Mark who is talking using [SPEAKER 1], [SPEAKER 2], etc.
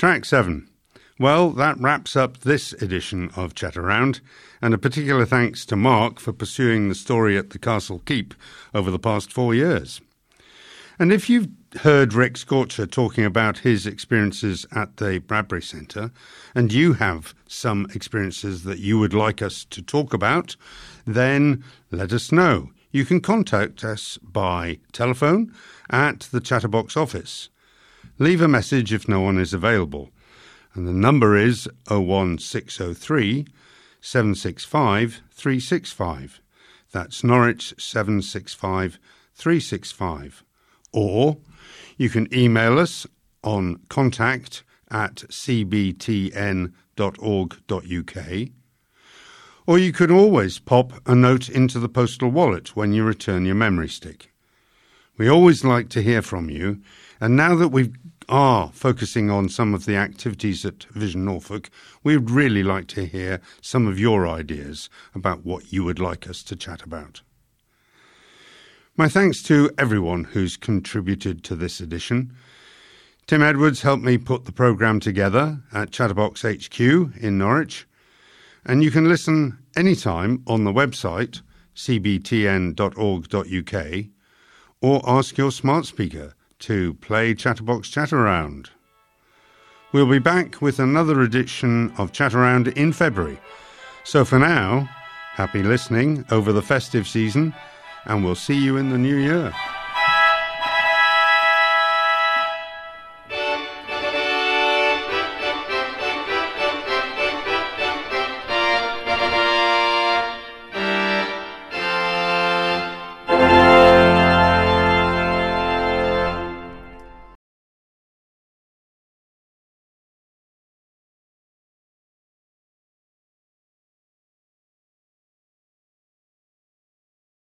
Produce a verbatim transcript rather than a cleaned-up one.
[SPEAKER 1] Track seven. Well, that wraps up this edition of Chat Around, and a particular thanks to Mark for pursuing the story at the Castle Keep over the past four years. And if you've heard Rick Scorcher talking about his experiences at the Bradbury Centre, and you have some experiences that you would like us to talk about, then let us know. You can contact us by telephone at the Chatterbox office. Leave a message if no one is available. And the number is oh one six oh three, seven six five, three six five. That's Norwich seven six five, three six five. Or you can email us on contact at c b t n dot org dot u k. Or you can always pop a note into the postal wallet when you return your memory stick. We always like to hear from you, and now that we are focusing on some of the activities at Vision Norfolk, we'd really like to hear some of your ideas about what you would like us to chat about. My thanks to everyone who's contributed to this edition. Tim Edwards helped me put the programme together at Chatterbox H Q in Norwich, and you can listen anytime on the website c b t n dot org dot u k or ask your smart speaker to play Chatterbox Chat Around. We'll be back with another edition of Chat Around in February. So for now, happy listening over the festive season, and we'll see you in the new year.